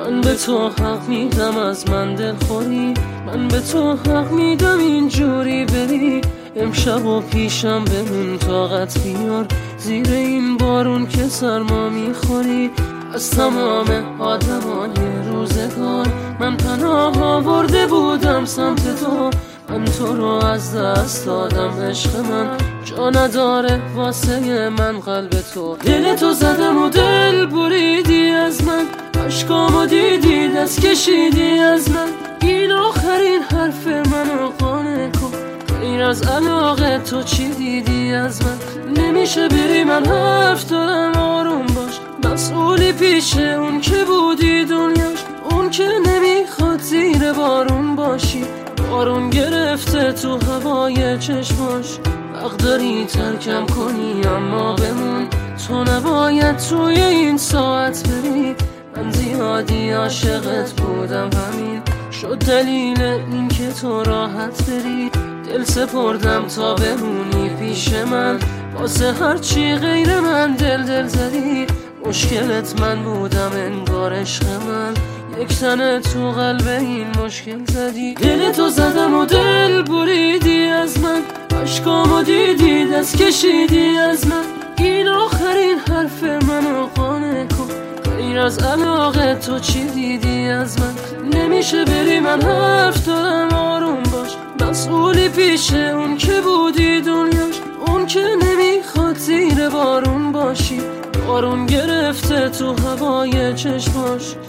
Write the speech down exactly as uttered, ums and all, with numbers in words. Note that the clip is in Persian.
من به تو حق میدم از من دلخوری، من به تو حق میدم اینجوری بری. امشب و پیشم بمون طاقت بیار، زیر این بارون که سرما میخوری. از تمام آدمای روزگار من پناه آورده بودم سمت تو، من تو رو از دست دادم. عشق من جا نداره واسه من قلب تو. دل تو زدم و دل بریدی از من، عشقامو دیدی دست کشیدی از من. این آخرین حرف منو قانع کن، غیر از علاقه تو چی دیدی از من؟ نمیشه بری، من حرف دارم آروم باش. مسئولی پیش اون که بودی دنیاش، اون که نمیخواد زیر بارون باشی. بارون گرفته تو هوای چشماش، حق داری ترکم کنی اما بمون. تو نباید توی این ساعت بری، من زیادی عاشقت بودم، همین شد دلیل این که تو راحت بری. دل سپردم تا بمونی پیش من، واسه هرچی غیر من دل دل زدی. مشکلت من بودم انگار عشق من، یک تنه تو قلب این مشکل زدی. دل تو زدم و دل بریدی از من، عشقامو دیدی دست کشیدی از من. این آخرین حرف منو قانع کن، غیر از علاقه تو چی دیدی از من؟ نمیشه بری، من حرف دارم آروم باش. مسئولی پیش اون که بودی دنیاش، اون که نمیخواد زیر بارون باشی. بارون گرفته تو هوای چشماش.